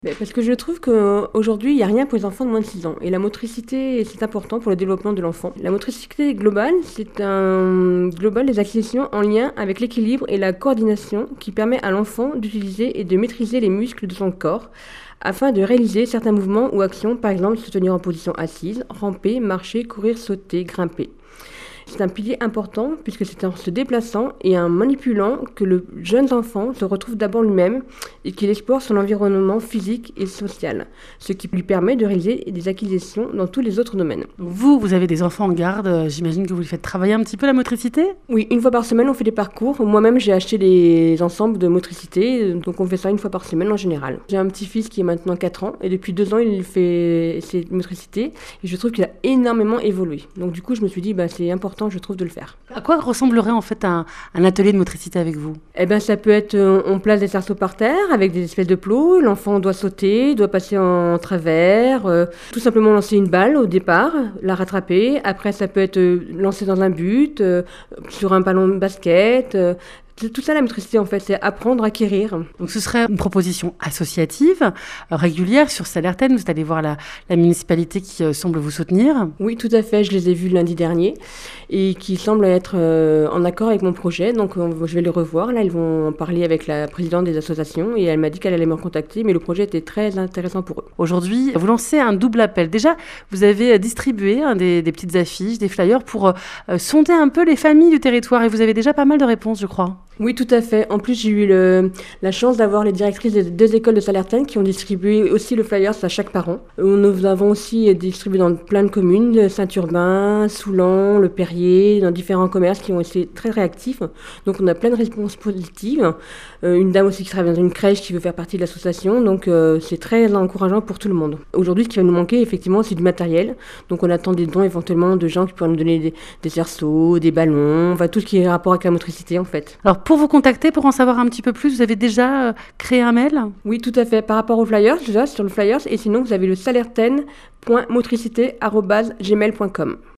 Parce que je trouve qu'aujourd'hui, il n'y a rien pour les enfants de moins de 6 ans. Et la motricité, c'est important pour le développement de l'enfant. La motricité globale, c'est un global des acquisitions en lien avec l'équilibre et la coordination qui permet à l'enfant d'utiliser et de maîtriser les muscles de son corps afin de réaliser certains mouvements ou actions, par exemple se tenir en position assise, ramper, marcher, courir, sauter, grimper. C'est un pilier important puisque c'est en se déplaçant et en manipulant que le jeune enfant se retrouve d'abord lui-même et qu'il explore son environnement physique et social, ce qui lui permet de réaliser des acquisitions dans tous les autres domaines. Vous avez des enfants en garde, j'imagine que vous les faites travailler un petit peu la motricité ? Oui, une fois par semaine, on fait des parcours. Moi-même, j'ai acheté des ensembles de motricité, donc on fait ça une fois par semaine en général. J'ai un petit-fils qui est maintenant 4 ans et depuis 2 ans, il fait ses motricités et je trouve qu'il a énormément évolué. Donc du coup, je me suis dit, c'est important, je trouve, de le faire. À quoi ressemblerait en fait un atelier de motricité avec vous ? Ça peut être, on place des cerceaux par terre avec des espèces de plots, l'enfant doit sauter, doit passer en travers, tout simplement lancer une balle au départ, la rattraper, après ça peut être lancé dans un but, sur un ballon de basket, tout ça la motricité en fait, c'est apprendre, acquérir. Donc ce serait une proposition associative, régulière sur Salertaine. Vous allez voir la municipalité qui semble vous soutenir. Oui, tout à fait, je les ai vus lundi dernier et qui semblent être en accord avec mon projet. Donc je vais les revoir. Là, ils vont en parler avec la présidente des associations et elle m'a dit qu'elle allait me recontacter, mais le projet était très intéressant pour eux. Aujourd'hui, vous lancez un double appel. Déjà, vous avez distribué des petites affiches, des flyers pour sonder un peu les familles du territoire et vous avez déjà pas mal de réponses, je crois. Oui, tout à fait. En plus, j'ai eu la chance d'avoir les directrices des 2 écoles de Salertaine qui ont distribué aussi le flyers à chaque parent. Nous avons aussi distribué dans plein de communes, Saint-Urbain, Soulan, Le Perrier, dans différents commerces qui ont été très réactifs. Donc, on a plein de réponses positives. Une dame aussi qui travaille dans une crèche qui veut faire partie de l'association. Donc, c'est très encourageant pour tout le monde. Aujourd'hui, ce qui va nous manquer, effectivement, c'est du matériel. Donc, on attend des dons éventuellement de gens qui pourraient nous donner des cerceaux, des ballons, tout ce qui est rapport avec la motricité, en fait. Alors, pour vous contacter, pour en savoir un petit peu plus, vous avez déjà créé un mail ? Oui, tout à fait. Par rapport aux flyers, déjà sur le flyers, et sinon vous avez le salertaine.motricité@gmail.com.